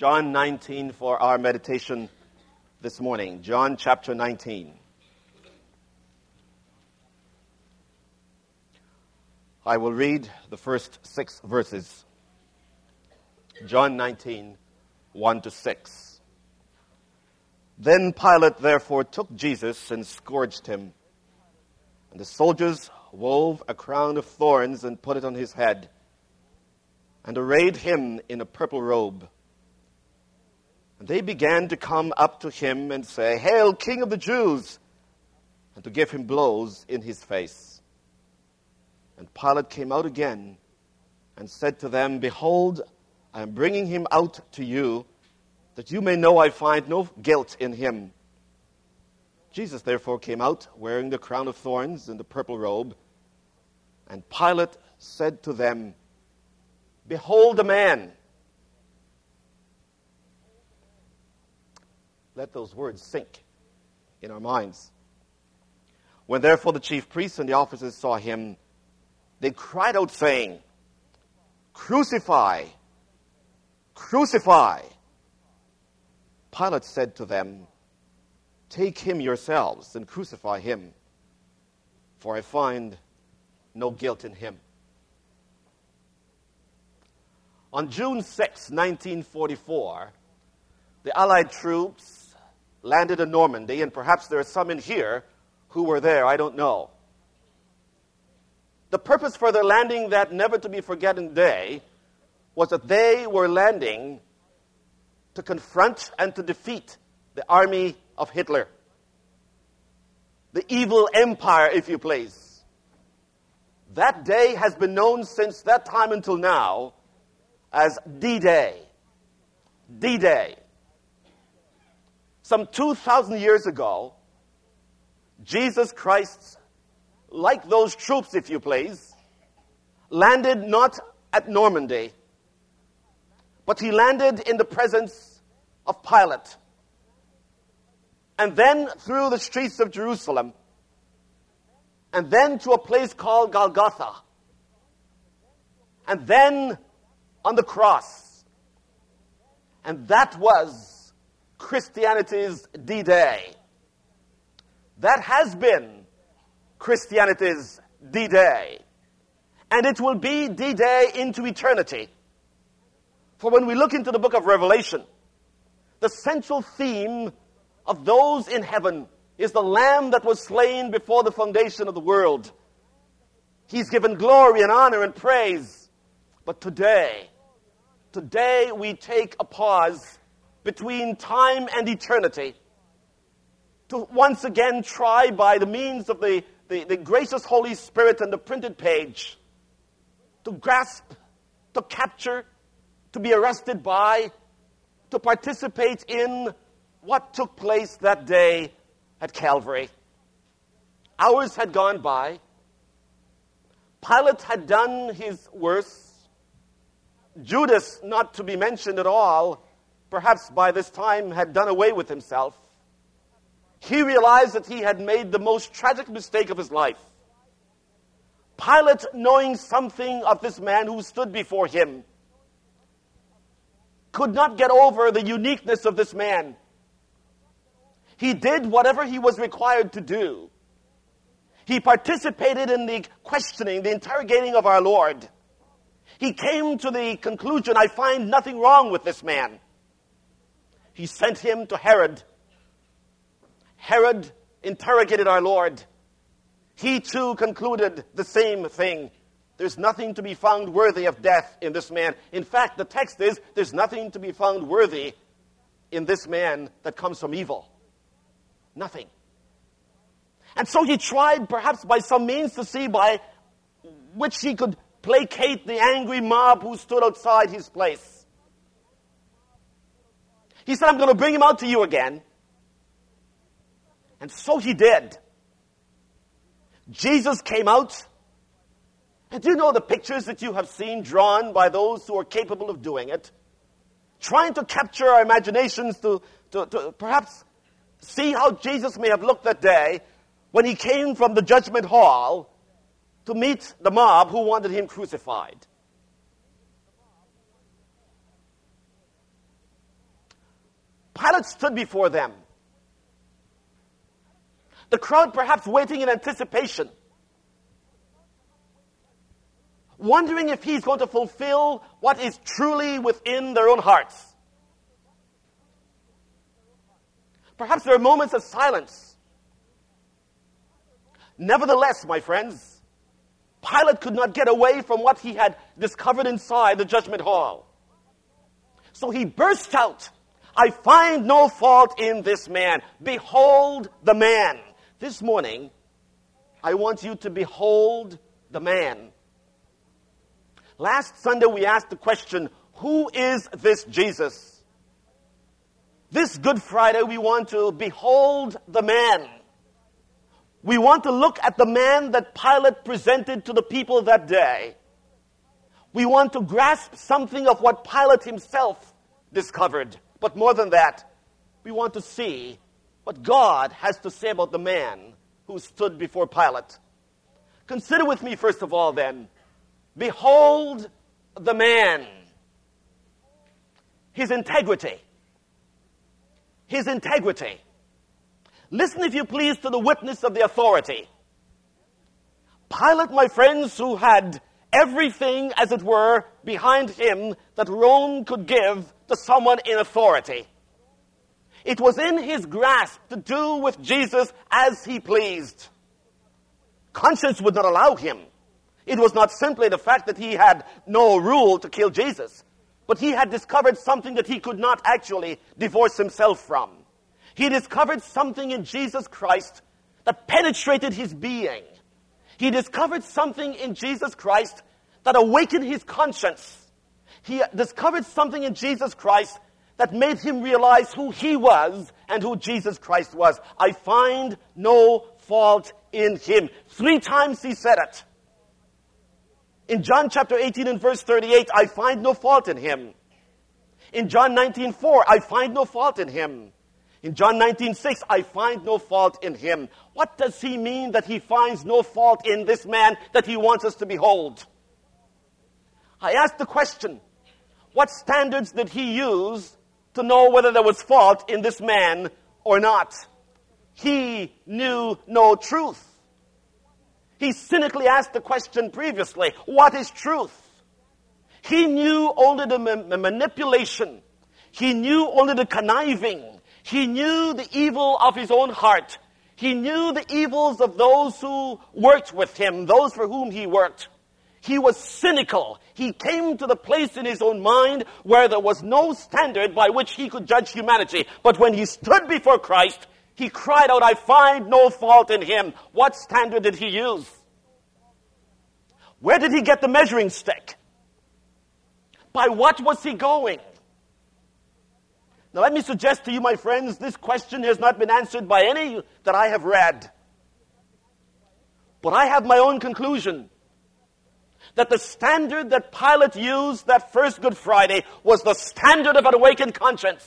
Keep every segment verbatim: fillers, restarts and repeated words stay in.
John nineteen for our meditation this morning. John chapter nineteen. I will read the first six verses. John nineteen, one to six. Then Pilate therefore took Jesus and scourged him. And the soldiers wove a crown of thorns and put it on his head, and arrayed him in a purple robe. And they began to come up to him and say, "Hail, King of the Jews!" and to give him blows in his face. And Pilate came out again and said to them, "Behold, I am bringing him out to you, that you may know I find no guilt in him." Jesus therefore came out, wearing the crown of thorns and the purple robe. And Pilate said to them, "Behold the man." Let those words sink in our minds. When therefore the chief priests and the officers saw him, they cried out, saying, "Crucify! Crucify!" Pilate said to them, "Take him yourselves and crucify him, for I find no guilt in him." On June sixth, nineteen forty-four, the Allied troops landed in Normandy, and perhaps there are some in here who were there, I don't know. The purpose for their landing that never-to-be-forgotten day was that they were landing to confront and to defeat the army of Hitler. The evil empire, if you please. That day has been known since that time until now as D-Day. D-Day. Some two thousand years ago, Jesus Christ, like those troops, if you please, landed not at Normandy, but he landed in the presence of Pilate. And then through the streets of Jerusalem, and then to a place called Golgotha, and then on the cross. And that was Christianity's D-Day. That has been Christianity's D-Day. And it will be D-Day into eternity. For when we look into the book of Revelation, the central theme of those in heaven is the Lamb that was slain before the foundation of the world. He's given glory and honor and praise. But today, today we take a pause between time and eternity to once again try by the means of the, the, the gracious Holy Spirit and the printed page to grasp, to capture, to be arrested by, to participate in what took place that day at Calvary. Hours had gone by. Pilate had done his worst. Judas, not to be mentioned at all, perhaps by this time had done away with himself. He realized that he had made the most tragic mistake of his life. Pilate, knowing something of this man who stood before him, could not get over the uniqueness of this man. He did whatever he was required to do. He participated in the questioning, the interrogating of our Lord. He came to the conclusion, I find nothing wrong with this man. He sent him to Herod. Herod interrogated our Lord. He too concluded the same thing. There's nothing to be found worthy of death in this man. In fact, the text is, there's nothing to be found worthy in this man that comes from evil. Nothing. And so he tried, perhaps by some means, to see by which he could placate the angry mob who stood outside his place. He said, I'm going to bring him out to you again. And so he did. Jesus came out. And do you know the pictures that you have seen drawn by those who are capable of doing it? Trying to capture our imaginations to, to, to perhaps see how Jesus may have looked that day when he came from the judgment hall to meet the mob who wanted him crucified. Pilate stood before them. The crowd perhaps waiting in anticipation, wondering if he's going to fulfill what is truly within their own hearts. Perhaps there are moments of silence. Nevertheless, my friends, Pilate could not get away from what he had discovered inside the judgment hall. So he burst out, "I find no fault in this man. Behold the man." This morning, I want you to behold the man. Last Sunday, we asked the question, who is this Jesus? This Good Friday, we want to behold the man. We want to look at the man that Pilate presented to the people that day. We want to grasp something of what Pilate himself discovered. But more than that, we want to see what God has to say about the man who stood before Pilate. Consider with me, first of all, then, behold the man. His integrity. His integrity. Listen, if you please, to the witness of the authority. Pilate, my friends, who had everything, as it were, behind him that Rome could give to someone in authority. It was in his grasp to do with Jesus as he pleased. Conscience would not allow him. It was not simply the fact that he had no rule to kill Jesus, but he had discovered something that he could not actually divorce himself from. He discovered something in Jesus Christ that penetrated his being. He discovered something in Jesus Christ that awakened his conscience. He discovered something in Jesus Christ that made him realize who he was and who Jesus Christ was. "I find no fault in him." Three times he said it. In John chapter eighteen and verse thirty-eight, "I find no fault in him." In John nineteen four, "I find no fault in him." In John nineteen six, "I find no fault in him." What does he mean that he finds no fault in this man that he wants us to behold? I asked the question, what standards did he use to know whether there was fault in this man or not? He knew no truth. He cynically asked the question previously, what is truth? He knew only the ma- manipulation. He knew only the conniving. He knew the evil of his own heart. He knew the evils of those who worked with him, those for whom he worked. He was cynical. He came to the place in his own mind where there was no standard by which he could judge humanity. But when he stood before Christ, he cried out, "I find no fault in him." What standard did he use? Where did he get the measuring stick? By what was he going? Now let me suggest to you, my friends, this question has not been answered by any that I have read. But I have my own conclusion. That the standard that Pilate used that first Good Friday was the standard of an awakened conscience.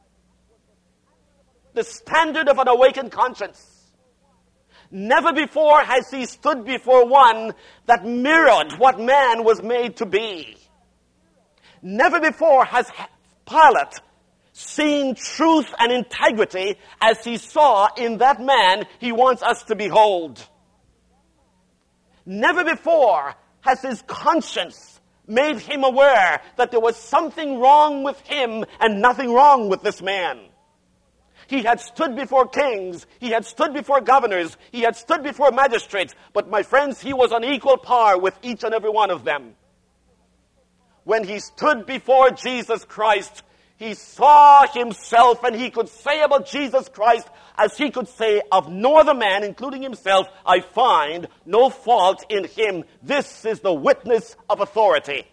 The standard of an awakened conscience. Never before has he stood before one that mirrored what man was made to be. Never before has Pilate seen truth and integrity as he saw in that man he wants us to behold. Never before has his conscience made him aware that there was something wrong with him and nothing wrong with this man. He had stood before kings, he had stood before governors, he had stood before magistrates, but my friends, he was on equal par with each and every one of them. When he stood before Jesus Christ, he saw himself, and he could say about Jesus Christ as he could say of no other man, including himself, "I find no fault in him." This is the witness of authority.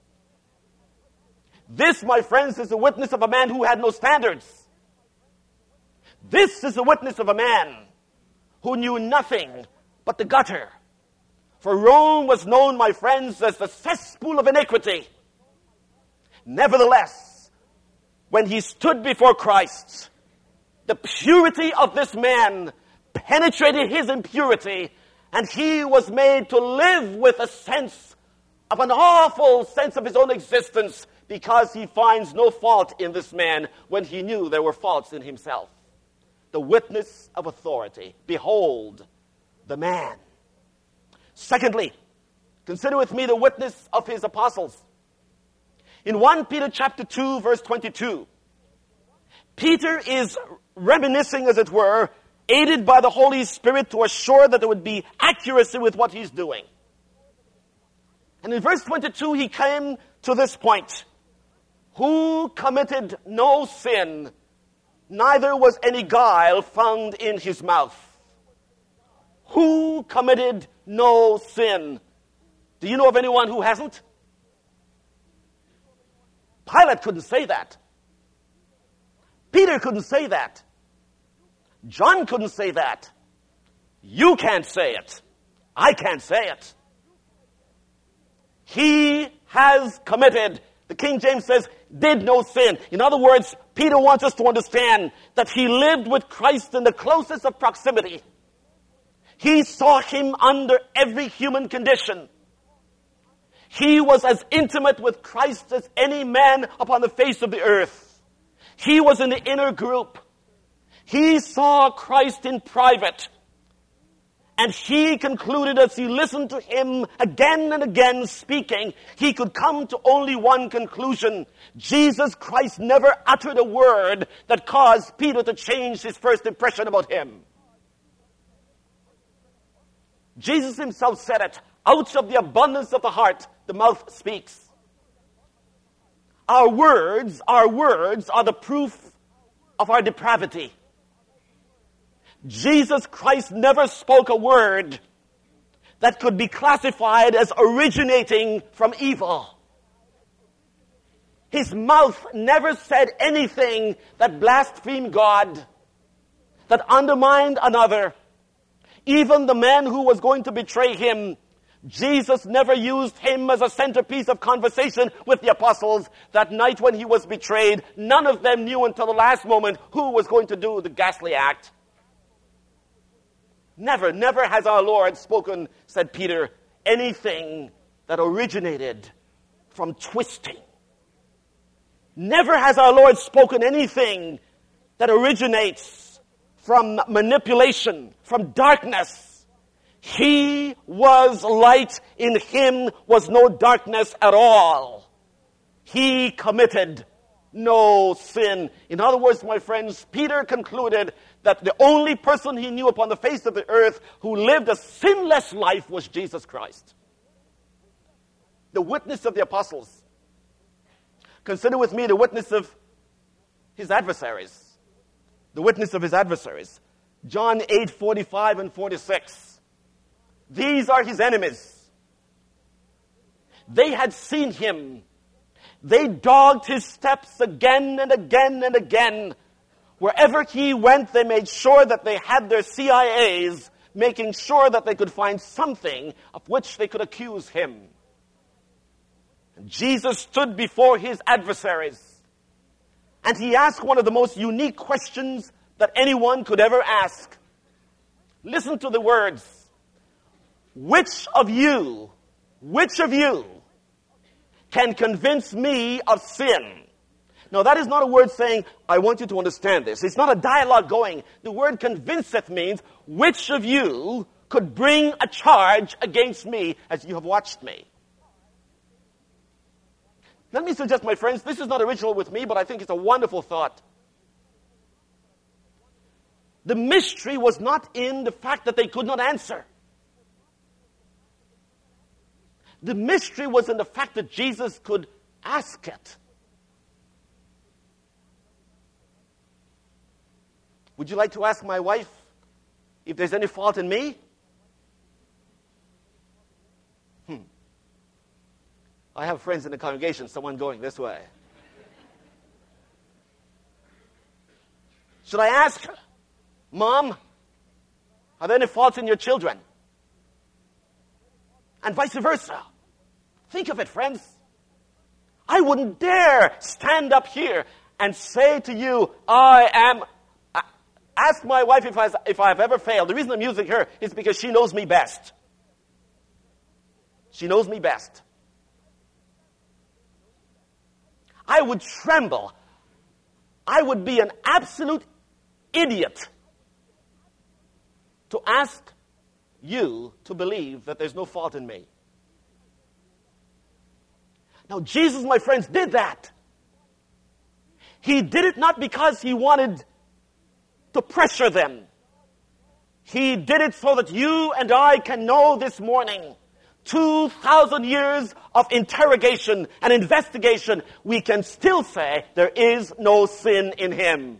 This, my friends, is the witness of a man who had no standards. This is the witness of a man who knew nothing but the gutter. For Rome was known, my friends, as the cesspool of iniquity. Nevertheless, when he stood before Christ, the purity of this man penetrated his impurity, and he was made to live with a sense of an awful sense of his own existence because he finds no fault in this man when he knew there were faults in himself. The witness of authority. Behold, the man. Secondly, consider with me the witness of his apostles. In First Peter chapter two, verse twenty-two, Peter is reminiscing, as it were, aided by the Holy Spirit to assure that there would be accuracy with what he's doing. And in verse twenty-two, he came to this point. Who committed no sin, neither was any guile found in his mouth. Who committed no sin? Do you know of anyone who hasn't? Pilate couldn't say that. Peter couldn't say that. John couldn't say that. You can't say it. I can't say it. He has committed, the King James says, did no sin. In other words, Peter wants us to understand that he lived with Christ in the closest of proximity. He saw him under every human condition. He was as intimate with Christ as any man upon the face of the earth. He was in the inner group. He saw Christ in private. And he concluded, as he listened to him again and again speaking, he could come to only one conclusion. Jesus Christ never uttered a word that caused Peter to change his first impression about him. Jesus himself said it. Out of the abundance of the heart, the mouth speaks. Our words, our words are the proof of our depravity. Jesus Christ never spoke a word that could be classified as originating from evil. His mouth never said anything that blasphemed God, that undermined another. Even the man who was going to betray him, Jesus never used him as a centerpiece of conversation with the apostles. That night when he was betrayed, none of them knew until the last moment who was going to do the ghastly act. Never, never has our Lord spoken, said Peter, anything that originated from twisting. Never has our Lord spoken anything that originates from manipulation, from darkness. He was light. In him was no darkness at all. He committed no sin. In other words, my friends, Peter concluded that the only person he knew upon the face of the earth who lived a sinless life was Jesus Christ. The witness of the apostles. Consider with me the witness of his adversaries. The witness of his adversaries. John eight, forty-five and forty-six. These are his enemies. They had seen him. They dogged his steps again and again and again. Wherever he went, they made sure that they had their C I As, making sure that they could find something of which they could accuse him. And Jesus stood before his adversaries, and he asked one of the most unique questions that anyone could ever ask. Listen to the words. Which of you, which of you can convince me of sin? Now, that is not a word saying, I want you to understand this. It's not a dialogue going. The word convinceth means, which of you could bring a charge against me as you have watched me? Let me suggest, my friends, this is not original with me, but I think it's a wonderful thought. The mystery was not in the fact that they could not answer. The mystery was in the fact that Jesus could ask it. Would you like to ask my wife if there's any fault in me? Hmm. I have friends in the congregation, someone going this way. Should I ask her, Mom, are there any faults in your children? And vice versa. Think of it, friends. I wouldn't dare stand up here and say to you, I am... Ask my wife if, I, if I've ever failed. The reason I'm using her is because she knows me best. She knows me best. I would tremble. I would be an absolute idiot to ask you to believe that there's no fault in me. Now, Jesus, my friends, did that. He did it not because he wanted to pressure them. He did it so that you and I can know this morning, two thousand years of interrogation and investigation, we can still say there is no sin in him.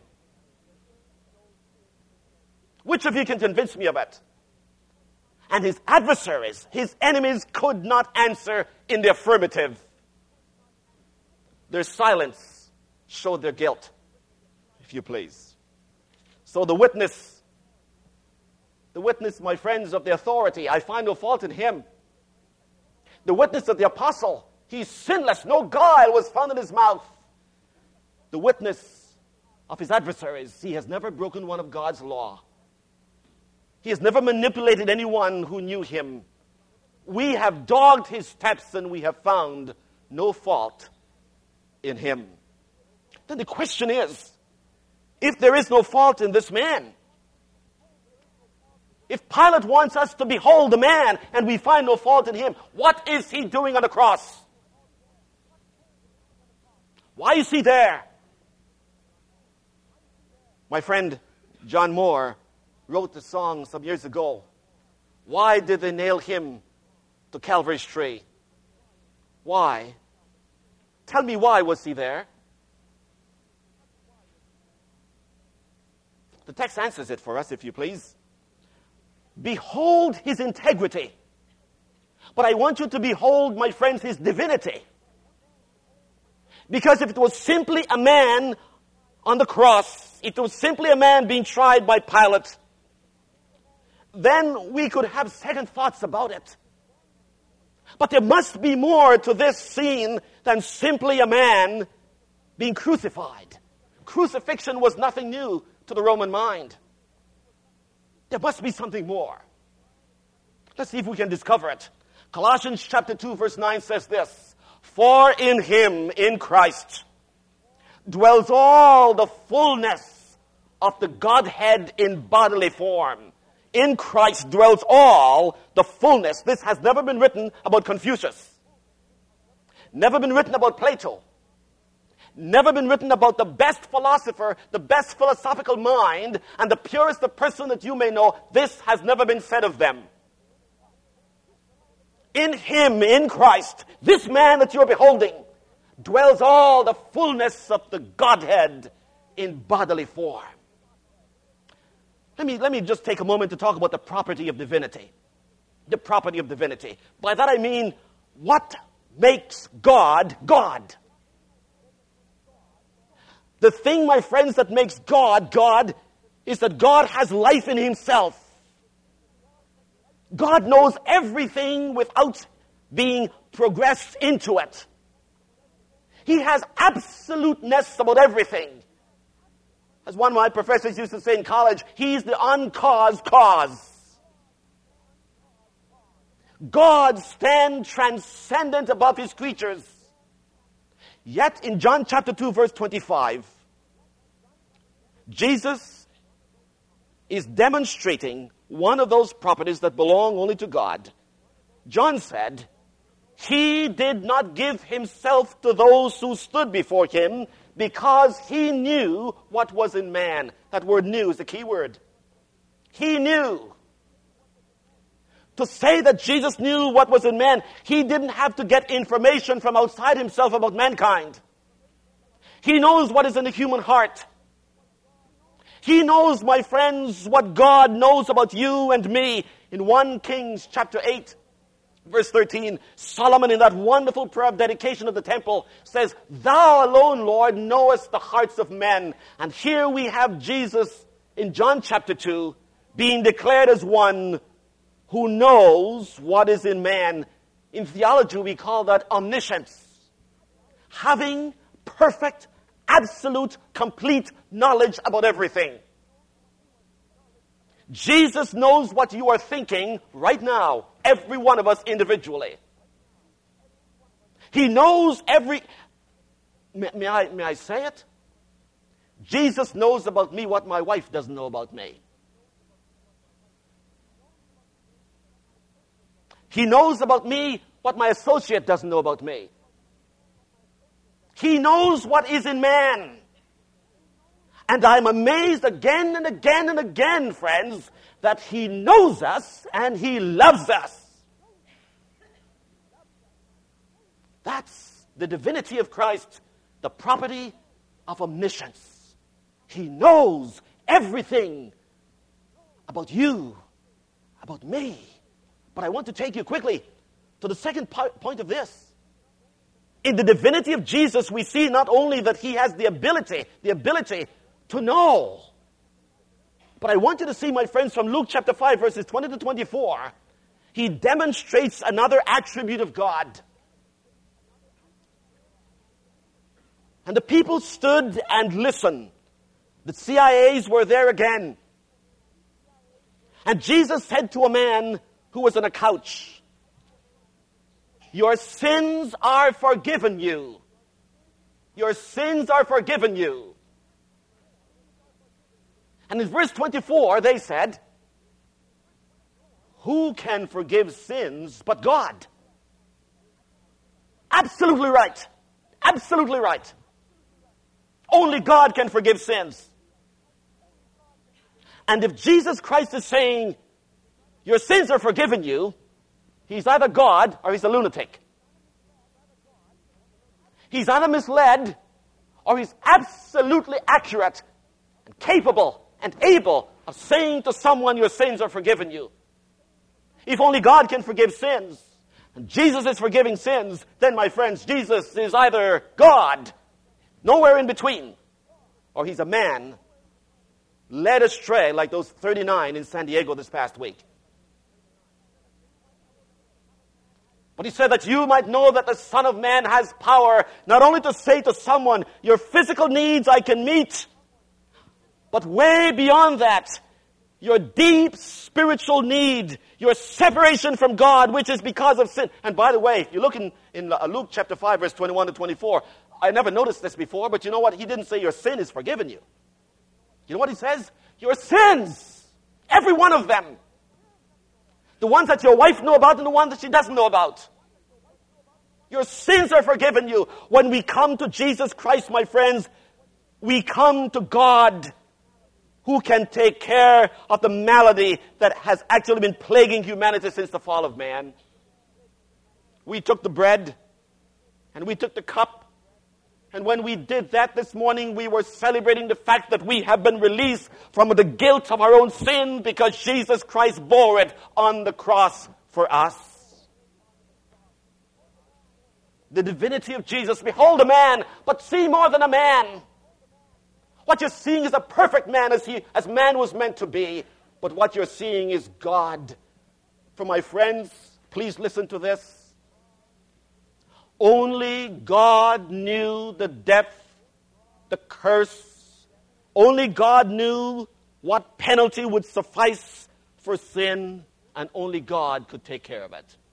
Which of you can convince me of it? And his adversaries, his enemies, could not answer in the affirmative. Their silence showed their guilt, if you please. So the witness, the witness, my friends, of the authority, I find no fault in him. The witness of the apostle, he's sinless, no guile was found in his mouth. The witness of his adversaries, he has never broken one of God's law. He has never manipulated anyone who knew him. We have dogged his steps and we have found no fault in him. Then the question is, if there is no fault in this man, if Pilate wants us to behold the man and we find no fault in him, what is he doing on the cross? Why is he there? My friend John Moore wrote the song some years ago. Why did they nail him to Calvary's tree? Why? Tell me, why was he there? The text answers it for us, if you please. Behold his integrity. But I want you to behold, my friends, his divinity. Because if it was simply a man on the cross, if it was simply a man being tried by Pilate, then we could have second thoughts about it. But there must be more to this scene than simply a man being crucified. Crucifixion was nothing new to the Roman mind. There must be something more. Let's see if we can discover it. Colossians chapter two verse nine says this, for in him, in Christ, dwells all the fullness of the Godhead in bodily form. In Christ dwells all the fullness. This has never been written about Confucius. Never been written about Plato. Never been written about the best philosopher, the best philosophical mind, and the purest of person that you may know. This has never been said of them. In him, in Christ, this man that you are beholding, dwells all the fullness of the Godhead in bodily form. Let me, let me just take a moment to talk about the property of divinity. The property of divinity. By that I mean, what makes God, God? The thing, my friends, that makes God, God, is that God has life in himself. God knows everything without being progressed into it. He has absoluteness about everything. As one of my professors used to say in college, he's the uncaused cause. God stands transcendent above his creatures. Yet in John chapter two verse twenty-five, Jesus is demonstrating one of those properties that belong only to God. John said, he did not give himself to those who stood before him because he knew what was in man. That word knew is the key word. He knew. To say that Jesus knew what was in man, he didn't have to get information from outside himself about mankind. He knows what is in the human heart. He knows, my friends, what God knows about you and me. In First Kings chapter eight, verse thirteen, Solomon, in that wonderful prayer of dedication of the temple, says, thou alone, Lord, knowest the hearts of men. And here we have Jesus in John chapter two being declared as one who knows what is in man. In theology, we call that omniscience. Having perfect, absolute, complete knowledge about everything. Jesus knows what you are thinking right now, every one of us individually. He knows every... may, may, I, may I say it? Jesus knows about me what my wife doesn't know about me. He knows about me what my associate doesn't know about me. He knows what is in man. And I'm amazed again and again and again, friends, that He knows us and He loves us. That's the divinity of Christ, the property of omniscience. He knows everything about you, about me. But I want to take you quickly to the second po- point of this. In the divinity of Jesus, we see not only that He has the ability, the ability to know, but I want you to see, my friends, from Luke chapter five, verses twenty to twenty-four, He demonstrates another attribute of God. And the people stood and listened. The C I As were there again. And Jesus said to a man who was on a couch, "Your sins are forgiven you. Your sins are forgiven you." And in verse twenty-four, they said, "Who can forgive sins but God?" Absolutely right. Absolutely right. Only God can forgive sins. And if Jesus Christ is saying, your sins are forgiven you, He's either God or He's a lunatic. He's either misled or He's absolutely accurate and capable and able of saying to someone, your sins are forgiven you. If only God can forgive sins, and Jesus is forgiving sins, then, my friends, Jesus is either God, nowhere in between, or He's a man led astray like those thirty-nine in San Diego this past week. But He said that you might know that the Son of Man has power not only to say to someone, your physical needs I can meet, but way beyond that, your deep spiritual need, your separation from God, which is because of sin. And by the way, if you look in, in Luke chapter five, verse twenty-one to twenty-four, I never noticed this before, but you know what? He didn't say your sin is forgiven you. You know what He says? Your sins, every one of them. The ones that your wife knows about and the ones that she doesn't know about. Your sins are forgiven you. When we come to Jesus Christ, my friends, we come to God who can take care of the malady that has actually been plaguing humanity since the fall of man. We took the bread and we took the cup. And when we did that this morning, we were celebrating the fact that we have been released from the guilt of our own sin because Jesus Christ bore it on the cross for us. The divinity of Jesus. Behold a man, but see more than a man. What you're seeing is a perfect man as he, as man was meant to be. But what you're seeing is God. For my friends, please listen to this. Only God knew the depth, the curse. Only God knew what penalty would suffice for sin, and only God could take care of it.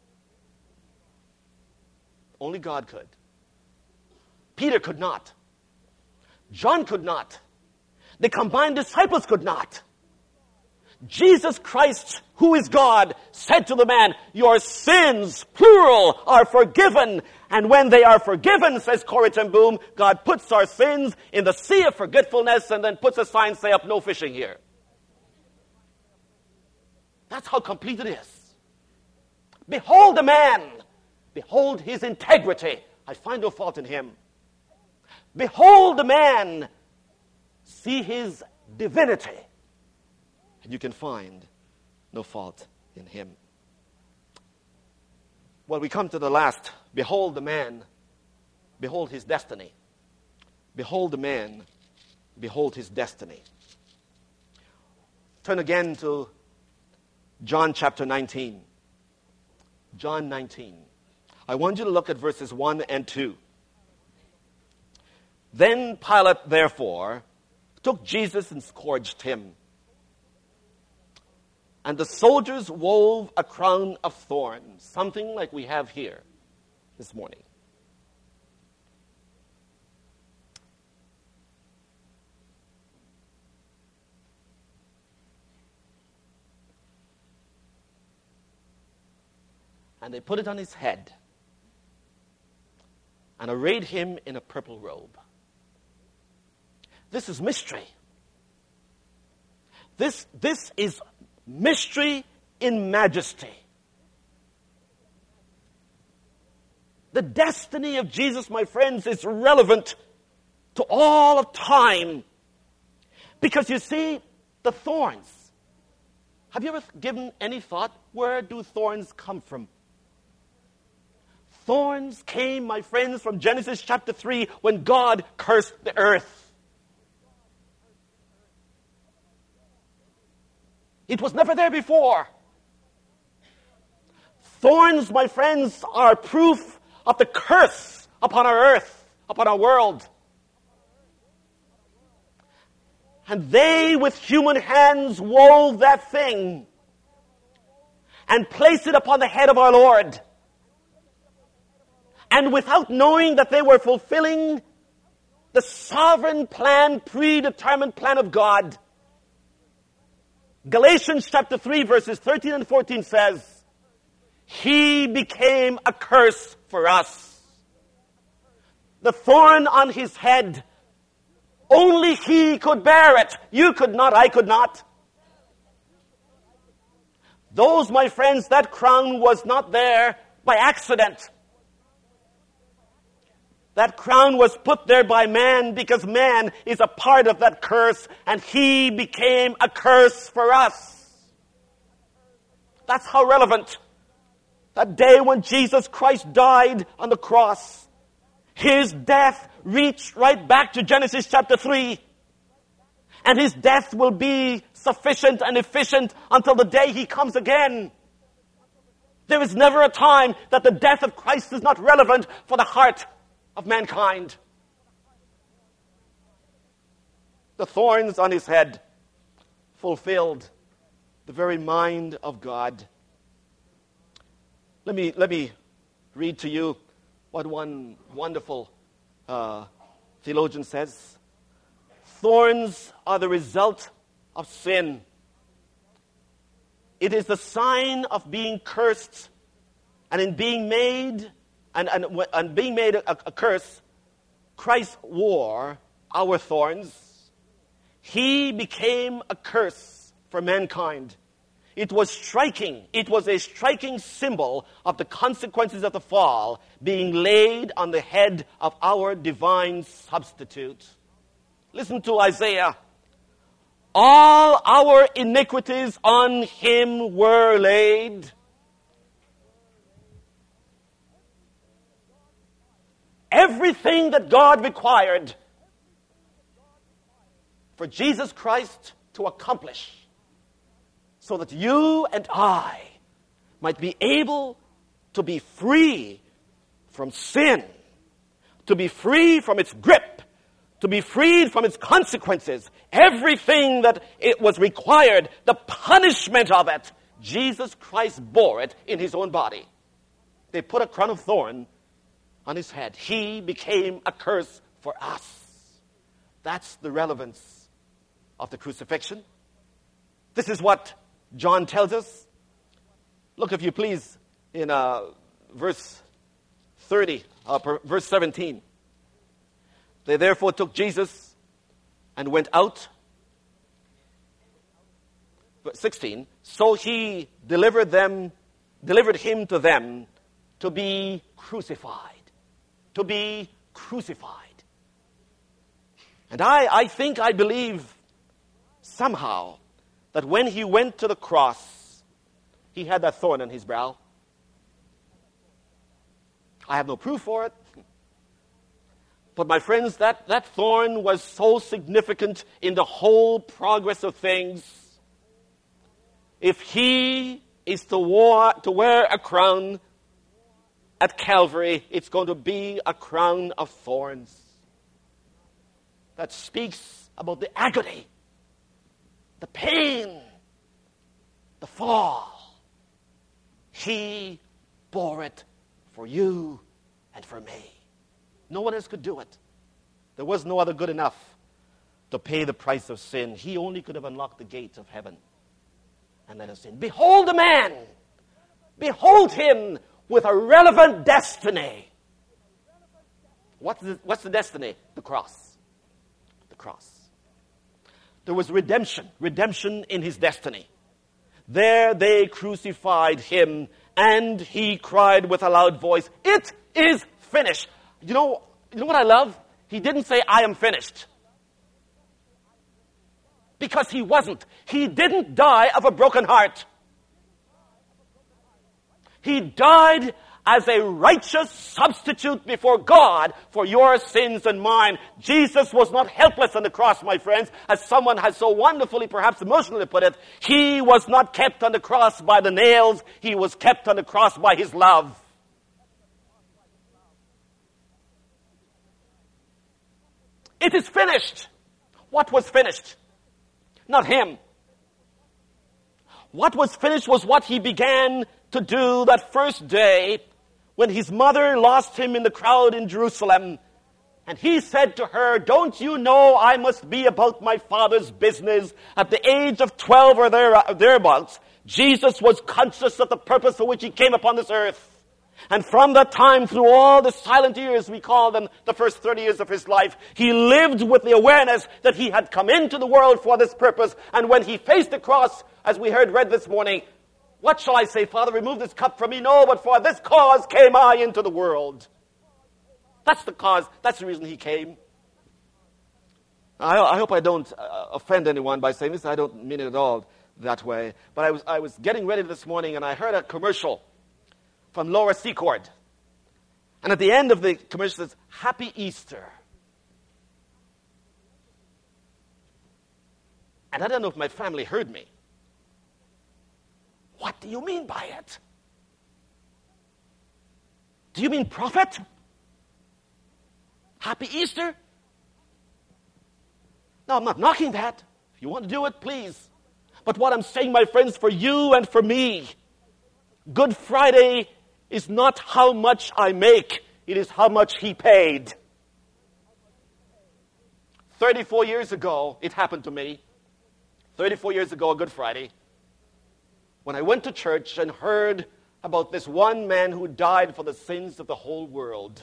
Only God could. Peter could not. John could not. The combined disciples could not. Jesus Christ, who is God, said to the man, your sins, plural, are forgiven. And when they are forgiven, says Corrie ten Boom, God puts our sins in the sea of forgetfulness and then puts a sign say up, no fishing here. That's how complete it is. Behold the man. Behold his integrity. I find no fault in him. Behold the man. See his divinity. And you can find no fault in him. Well, we come to the last. Behold the man. Behold his destiny. Behold the man. Behold his destiny. Turn again to John chapter nineteen. John nineteen. I want you to look at verses one and two. Then Pilate, therefore, took Jesus and scourged him. And the soldiers wove a crown of thorns, something like we have here this morning. And they put it on his head and arrayed him in a purple robe. This is mystery. This, this is mystery in majesty. The destiny of Jesus, my friends, is relevant to all of time. Because you see, the thorns. Have you ever given any thought, where do thorns come from? Thorns came, my friends, from Genesis chapter three when God cursed the earth. It was never there before. Thorns, my friends, are proof of the curse upon our earth, upon our world. And they, with human hands, wove that thing and placed it upon the head of our Lord. And without knowing that they were fulfilling the sovereign plan, predetermined plan of God. Galatians chapter three, verses thirteen and fourteen says, He became a curse for us. The thorn on his head, only he could bear it. You could not, I could not. Those, my friends, that crown was not there by accident. That crown was put there by man because man is a part of that curse, and he became a curse for us. That's how relevant. That day when Jesus Christ died on the cross, his death reached right back to Genesis chapter three. And his death will be sufficient and efficient until the day he comes again. There is never a time that the death of Christ is not relevant for the heart of mankind. The thorns on his head fulfilled the very mind of God. Let me, let me read to you what one wonderful uh, theologian says. Thorns are the result of sin. It is the sign of being cursed, and in being made and, and, and being made a, a curse, Christ wore our thorns. He became a curse for mankind. It was striking. It was a striking symbol of the consequences of the fall being laid on the head of our divine substitute. Listen to Isaiah. All our iniquities on him were laid. Everything that God required for Jesus Christ to accomplish, so that you and I might be able to be free from sin, to be free from its grip, to be freed from its consequences. Everything that it was required, the punishment of it, Jesus Christ bore it in his own body. They put a crown of thorn on his head. He became a curse for us. That's the relevance of the crucifixion. This is what John tells us. Look, if you please, in uh, verse thirty, uh, per, verse seventeen. They therefore took Jesus and went out. sixteen. So he delivered them, delivered him to them to be crucified. To be crucified. And I, I think, I believe somehow that when he went to the cross, he had that thorn on his brow. I have no proof for it. But my friends, that, that thorn was so significant in the whole progress of things. If he is to, war, to wear a crown at Calvary, it's going to be a crown of thorns. That speaks about the agony, the pain, the fall. He bore it for you and for me. No one else could do it. There was no other good enough to pay the price of sin. He only could have unlocked the gates of heaven and let us in. Behold the man! Behold him! with a relevant destiny. What's the, what's the destiny? The cross. The cross. There was redemption, redemption in his destiny. There they crucified him, and he cried with a loud voice, "It is finished." You know, you know what I love? He didn't say, "I am finished." Because he wasn't. He didn't die of a broken heart. He died as a righteous substitute before God for your sins and mine. Jesus was not helpless on the cross, my friends, as someone has so wonderfully, perhaps emotionally put it. He was not kept on the cross by the nails. He was kept on the cross by his love. It is finished. What was finished? Not him. What was finished was what he began to do that first day when his mother lost him in the crowd in Jerusalem. And he said to her, "Don't you know I must be about my Father's business?" At the age of twelve or there, thereabouts, Jesus was conscious of the purpose for which he came upon this earth. And from that time, through all the silent years, we call them the first thirty years of his life, he lived with the awareness that he had come into the world for this purpose. And when he faced the cross, as we heard read this morning, what shall I say, Father, remove this cup from me? No, but for this cause came I into the world. That's the cause. That's the reason he came. I, I hope I don't uh, offend anyone by saying this. I don't mean it at all that way. But I was, I was getting ready this morning, and I heard a commercial from Laura Secord. And at the end of the commercial it says, "Happy Easter." And I don't know if my family heard me. What do you mean by it? Do you mean prophet? Happy Easter? No, I'm not knocking that. If you want to do it, please. But what I'm saying, my friends, for you and for me, Good Friday is not how much I make. It is how much he paid. thirty-four years ago, it happened to me. thirty-four years ago, on Good Friday, when I went to church and heard about this one man who died for the sins of the whole world.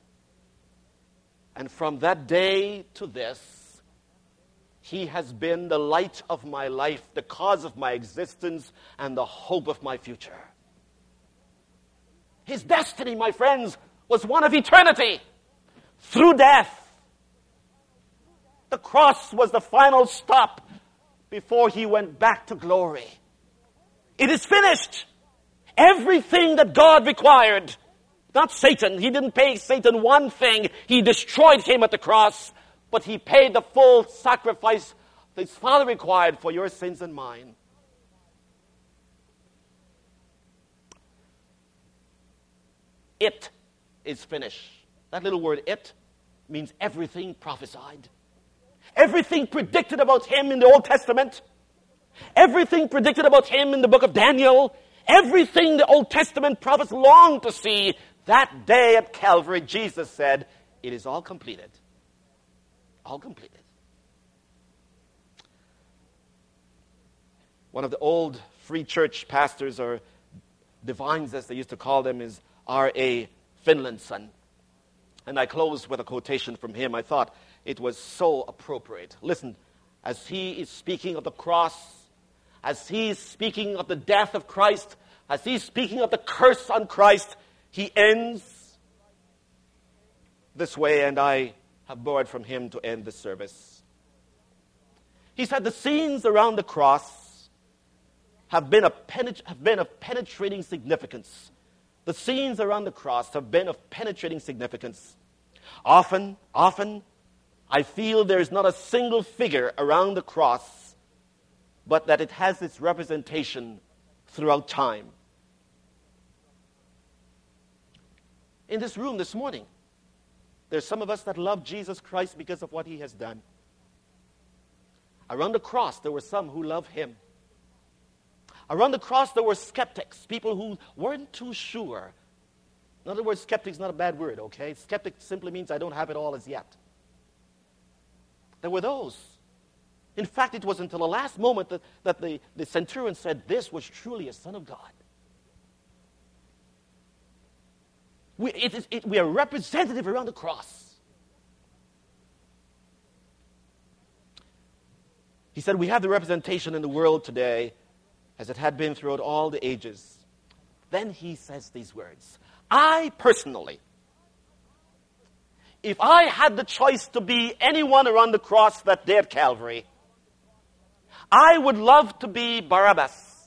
And from that day to this, he has been the light of my life, the cause of my existence, and the hope of my future. His destiny, my friends, was one of eternity through death. The cross was the final stop before he went back to glory. It is finished. Everything that God required. Not Satan. He didn't pay Satan one thing. He destroyed him at the cross. But he paid the full sacrifice that his Father required for your sins and mine. It is finished. That little word, it, means everything prophesied. Everything predicted about him in the Old Testament. Everything predicted about him in the book of Daniel. Everything the Old Testament prophets longed to see. That day at Calvary, Jesus said, "It is all completed." All completed. One of the old free church pastors, or divines as they used to call them, is R A Finlayson. And I close with a quotation from him. I thought it was so appropriate. Listen, as he is speaking of the cross, as he is speaking of the death of Christ, as he is speaking of the curse on Christ, he ends this way, and I have borrowed from him to end the service. He said, "The scenes around the cross have been, a penet- have been of penetrating significance. The scenes around the cross have been of penetrating significance. Often, often, I feel there is not a single figure around the cross, but that it has its representation throughout time." In this room this morning, there's some of us that love Jesus Christ because of what he has done. Around the cross, there were some who love him. Around the cross, there were skeptics, people who weren't too sure. In other words, skeptic's not a bad word, okay? Skeptic simply means I don't have it all as yet. There were those. In fact, it was until the last moment that, that the, the centurion said, "This was truly a Son of God." We, it is, it, we are representative around the cross. He said, we have the representation in the world today as it had been throughout all the ages. Then he says these words, I personally, if I had the choice to be anyone around the cross that day at Calvary, I would love to be Barabbas.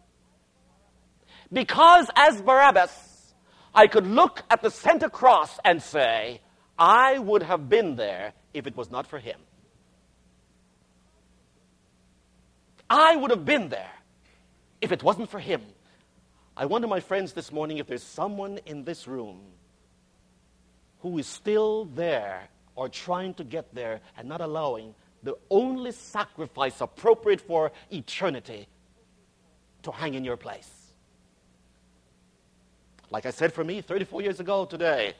Because as Barabbas, I could look at the center cross and say, I would have been there if it was not for him. I would have been there if it wasn't for him. I wonder, my friends, this morning if there's someone in this room who is still there or trying to get there and not allowing the only sacrifice appropriate for eternity to hang in your place. Like I said, for me, thirty-four years ago today,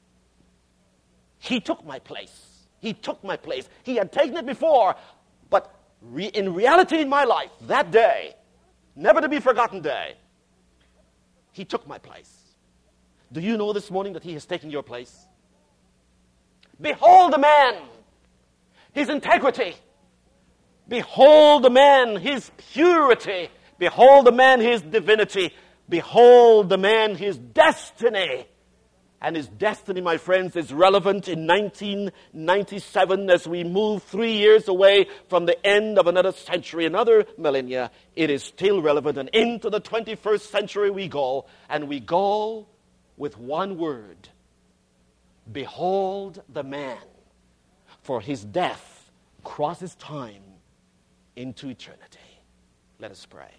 he took my place. He took my place. He had taken it before, but re- in reality in my life, that day, never to be forgotten day, he took my place. Do you know this morning that he has taken your place? Behold the man, his integrity. Behold the man, his purity. Behold the man, his divinity. Behold the man, his destiny. And his destiny, my friends, is relevant in nineteen ninety-seven as we move three years away from the end of another century, another millennia. It is still relevant, and into the twenty-first century we go, and we go with one word. Behold the man, for his death crosses time into eternity. Let us pray.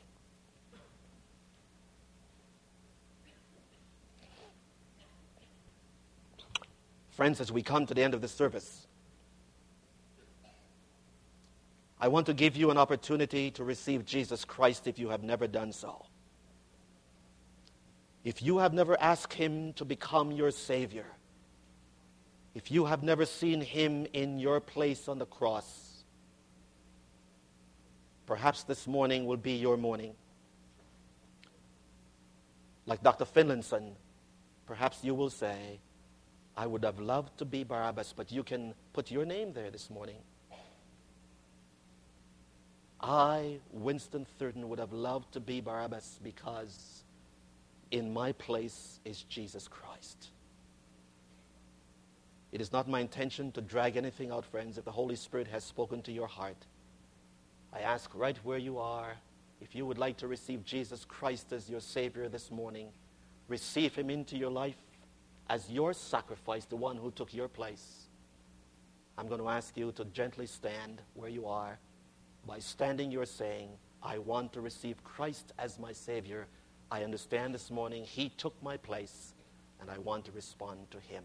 Friends, as we come to the end of this service, I want to give you an opportunity to receive Jesus Christ if you have never done so. If you have never asked him to become your Savior, if you have never seen him in your place on the cross, perhaps this morning will be your morning. Like Doctor Finlayson, perhaps you will say, I would have loved to be Barabbas, but you can put your name there this morning. I, Winston Thurton, would have loved to be Barabbas because in my place is Jesus Christ. It is not my intention to drag anything out, friends. If the Holy Spirit has spoken to your heart, I ask right where you are, if you would like to receive Jesus Christ as your Savior this morning, receive him into your life as your sacrifice, the one who took your place. I'm going to ask you to gently stand where you are. By standing, you're saying, I want to receive Christ as my Savior. I understand this morning he took my place, and I want to respond to him.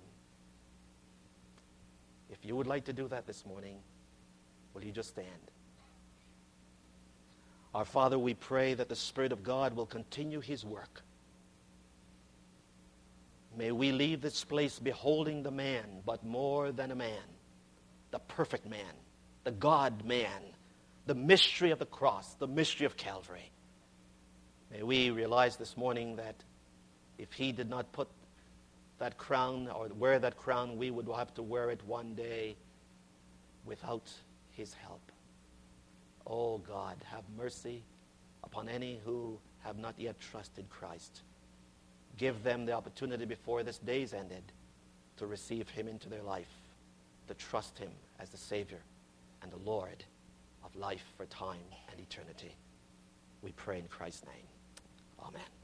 If you would like to do that this morning, will you just stand? Our Father, we pray that the Spirit of God will continue his work. May we leave this place beholding the man, but more than a man, the perfect man, the God-man, the mystery of the cross, the mystery of Calvary. May we realize this morning that if he did not put that crown or wear that crown, we would have to wear it one day without his help. Oh God, have mercy upon any who have not yet trusted Christ. Give them the opportunity before this day's ended to receive him into their life, to trust him as the Savior and the Lord of life for time and eternity. We pray in Christ's name. Amen.